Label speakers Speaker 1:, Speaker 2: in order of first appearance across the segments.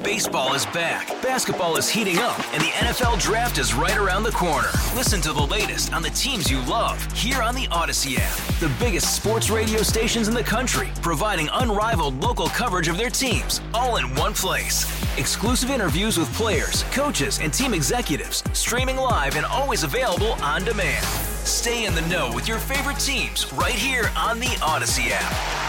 Speaker 1: Baseball is back, basketball is heating up, and the NFL Draft is right around the corner. Listen to the latest on the teams you love here on the Odyssey app. The biggest sports radio stations in the country, providing unrivaled local coverage of their teams, all in one place. Exclusive interviews with players, coaches, and team executives, streaming live and always available on demand. Stay in the know with your favorite teams right here on the Odyssey app.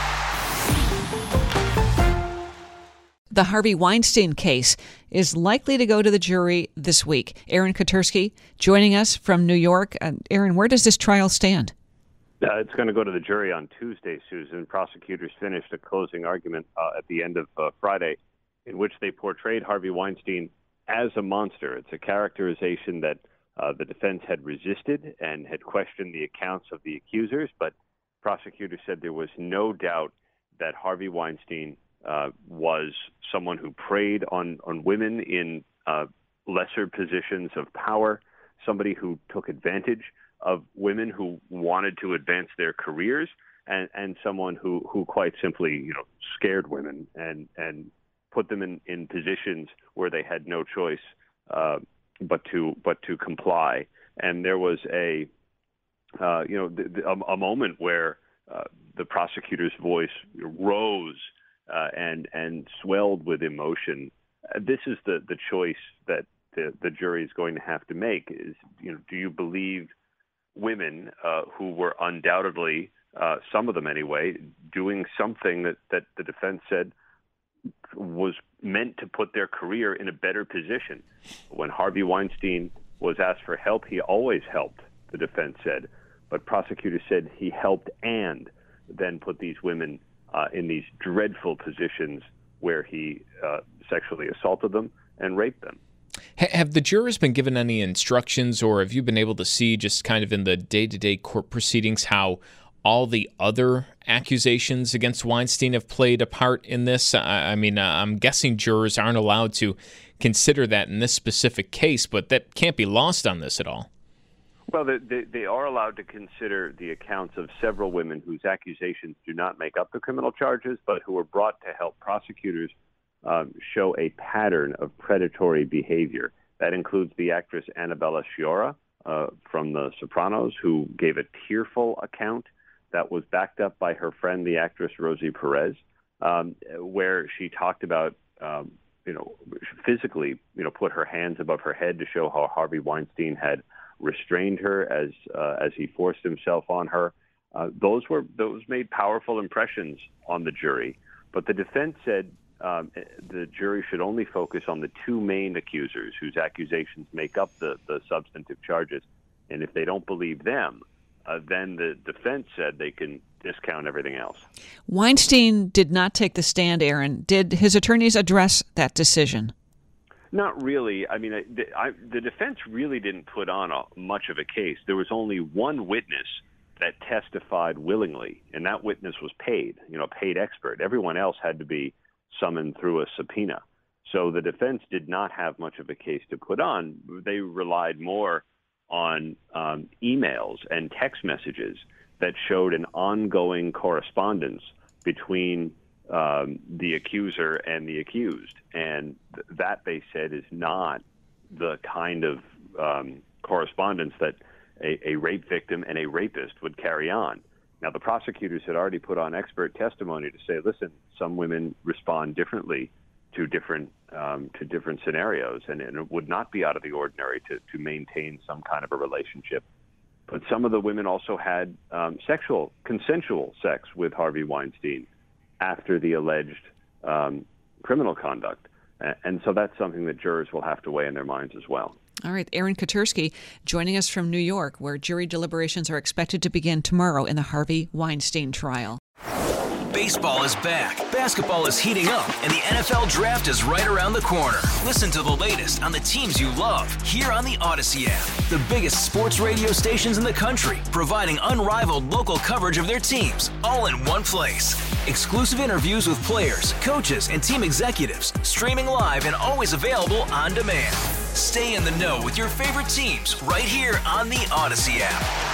Speaker 2: The Harvey Weinstein case is likely to go to the jury this week. Aaron Katersky joining us from New York. Aaron, where does this trial stand?
Speaker 3: It's going to go to the jury on Tuesday, Susan. Prosecutors finished a closing argument at the end of Friday in which they portrayed Harvey Weinstein as a monster. It's a characterization that the defense had resisted and had questioned the accounts of the accusers, but prosecutors said there was no doubt that Harvey Weinstein was someone who preyed on women in lesser positions of power, somebody who took advantage of women who wanted to advance their careers, and someone who quite simply, scared women and put them in positions where they had no choice but to comply. And there was a moment where the prosecutor's voice rose and swelled with emotion. This is the choice that the jury is going to have to make. Is do you believe women who were undoubtedly, some of them anyway, doing something that the defense said was meant to put their career in a better position? When Harvey Weinstein was asked for help, he always helped, the defense said. But prosecutors said he helped and then put these women in these dreadful positions where he sexually assaulted them and raped them.
Speaker 4: Have the jurors been given any instructions, or have you been able to see just kind of in the day-to-day court proceedings how all the other accusations against Weinstein have played a part in this? I'm guessing jurors aren't allowed to consider that in this specific case, but that can't be lost on this at all.
Speaker 3: Well, they are allowed to consider the accounts of several women whose accusations do not make up the criminal charges, but who were brought to help prosecutors show a pattern of predatory behavior. That includes the actress Annabella Sciorra from The Sopranos, who gave a tearful account that was backed up by her friend, the actress Rosie Perez, where she talked about, physically, put her hands above her head to show how Harvey Weinstein had restrained her as he forced himself on her. Those made powerful impressions on the jury. But the defense said the jury should only focus on the two main accusers whose accusations make up the substantive charges. And if they don't believe them, then the defense said they can discount everything else.
Speaker 2: Weinstein did not take the stand, Aaron. Did his attorneys address that decision?
Speaker 3: Not really. I mean, the defense really didn't put on much of a case. There was only one witness that testified willingly, and that witness was paid expert. Everyone else had to be summoned through a subpoena. So the defense did not have much of a case to put on. They relied more on emails and text messages that showed an ongoing correspondence between the accuser and the accused. And that, they said, is not the kind of correspondence that a rape victim and a rapist would carry on. Now, the prosecutors had already put on expert testimony to say, listen, some women respond differently to different scenarios, and it would not be out of the ordinary to maintain some kind of a relationship. But some of the women also had consensual sex with Harvey Weinstein after the alleged criminal conduct. And so that's something that jurors will have to weigh in their minds as well.
Speaker 2: All right, Aaron Katersky joining us from New York, where jury deliberations are expected to begin tomorrow in the Harvey Weinstein trial.
Speaker 1: Baseball is back, basketball is heating up, and the NFL Draft is right around the corner. Listen to the latest on the teams you love here on the Odyssey app. The biggest sports radio stations in the country, providing unrivaled local coverage of their teams, all in one place. Exclusive interviews with players, coaches, and team executives, streaming live and always available on demand. Stay in the know with your favorite teams right here on the Odyssey app.